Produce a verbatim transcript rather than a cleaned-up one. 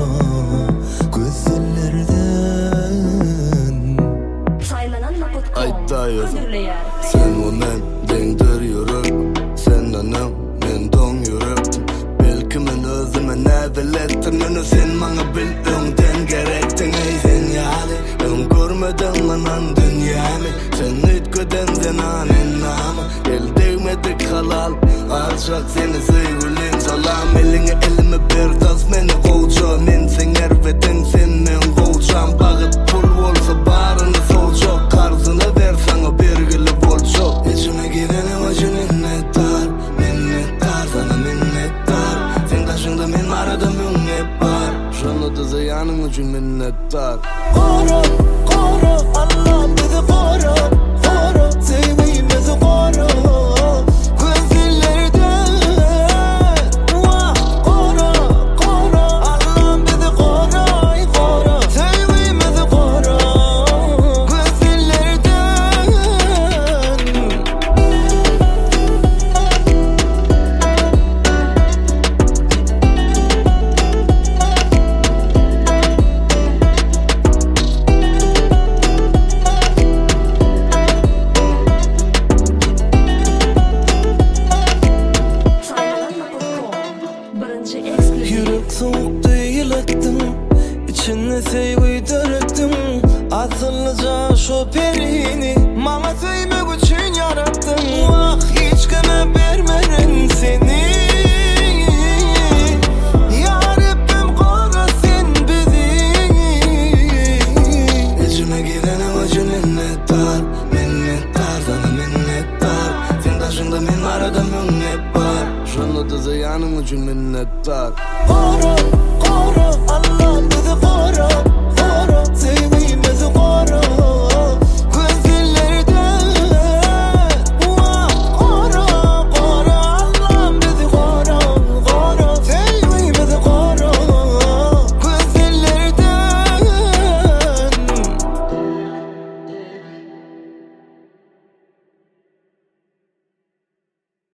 gözlerden. Aytayız sen o men dengdir yürüp, sen anam men don yürüp. Belki men özüme ne bilettin, onu sen bana bildiğinden gerektin. Ey sen yani ben görmedim anan dünyamı, sen ütköden sen anen namı. El değmedik halal alçak seni sevgilin salam. Eline elime bir tas meni kovca, men sen ervedin sen men kovcam. Bağıt pul olsa barını solca, karzını ver sana birgili bolca. İçime girenim acı minnettar, minnettar sana minnettar. Sen taşında men arada münnet var, şunu da zayanım için minnettar. Koru, koru, Allah bizi koru, koru. Sevmeyimizi koru, gözlerden. Vah, koru, koru, Allah bizi koru, koru. Sevmeyimizi koru, gözlerden. Yürek soğuk değil ettim, içine sevgi döktüm. Atılacak şu perini bana sevmek için yarattım. Vah hiç kime vermeren seni. Ya Rabbim koru sen bizi. İçime girenim acı minnettar, minnettar sana minnettar. Sen taşında men arada münnet var, şunu da zayanım için minnettar. Koru, koru, Allah bizi koru, koru. Sevmeyi